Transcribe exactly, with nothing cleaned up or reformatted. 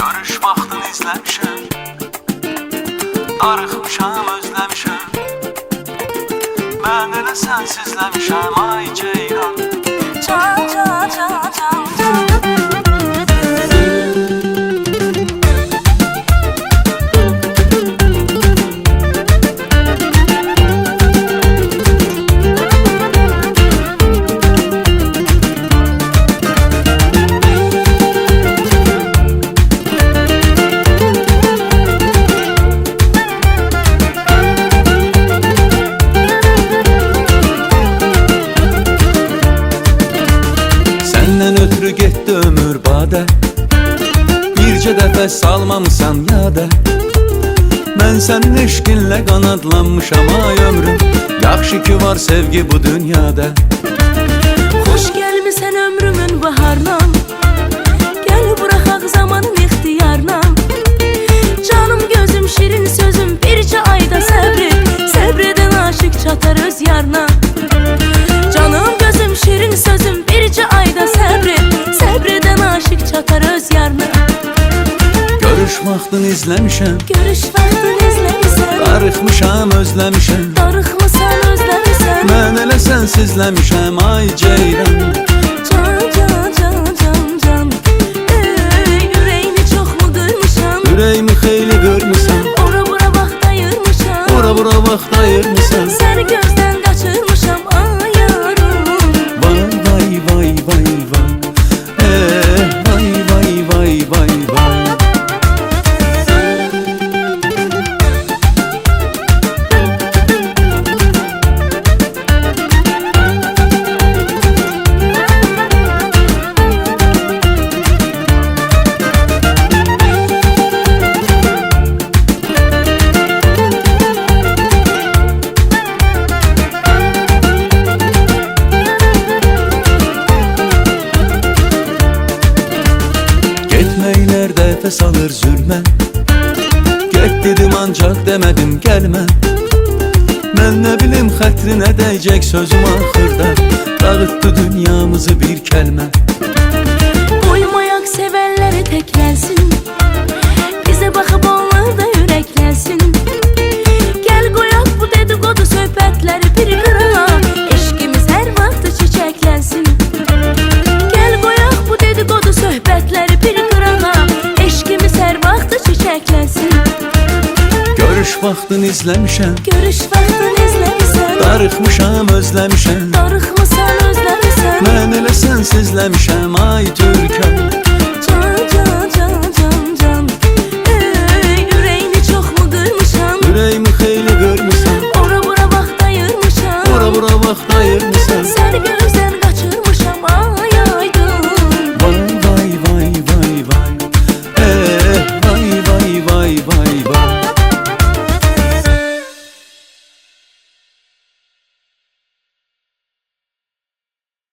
Görüş vaxtını izləmişəm, darıxmışam, özləmişəm. Mən elə sənsizləmişəm, ay ceyran. Can, can, can, can, can. Səndən ötürü getdi ömür badə, bircə dəfə salmamısan yada. Mən sənin eşqinlə qanadlanmışam ay ömrüm, yaxşı ki var sevgi bu dünyada. Xoş gəlmisən ömrümün baharına, gəl buraxaq zamanın ixtiyarına. Canım gözüm şirin sözüm bircə ayda səbr et, səbr edən aşıq çatar öz yarına. Canım gözüm şirin sözüm bircə ayda səbr et, səbr edən aşıq çatar öz yarına. Görüş vaxtını izləmişəm, Görüş vaxtını izləmişəm, darıxmışam, özləmişəm. darıxmısan, özləmişsən. Mən elə sənsizləmişəm, ay ceyran. Can, can, can, can, can. Ey, ürəyini çoxmu qırmışam, Ürəyimi xeyli qırmısan, ora bura vaxt ayırmışam. ora bura vaxt ayırmısan. Səni gözdən qaçırmışam, ay yarım. Vay vay vay vay vay, eh, vay vay vay vay vay. Getməklər dəfəs alır zülmə, get dedim ancaq demədim gəlmə. Mən nə bilim xətrinə dəyəcək sözüm axırda, dağıtdı dünyamızı bir kəlmə. Qoymayaq sevənləri təklənsin, bizə baxıb onlar da ürəklənsin. Gəl qoyaq bu dedikodu söhbətləri bir qırağa, eşqimiz hər vaxt çiçəklənsin. Gəl qoyaq bu dedikodu söhbətləri bir qırağa, eşqimiz hər vaxt çiçəklənsin. Görüş vaxtını izləmişəm, Görüş vaxtını izləmişəm, darıxmışam, özləmişəm. darıxmısan, özləmişsən. Mən elə sənsizləmişəm, ay Türkəm.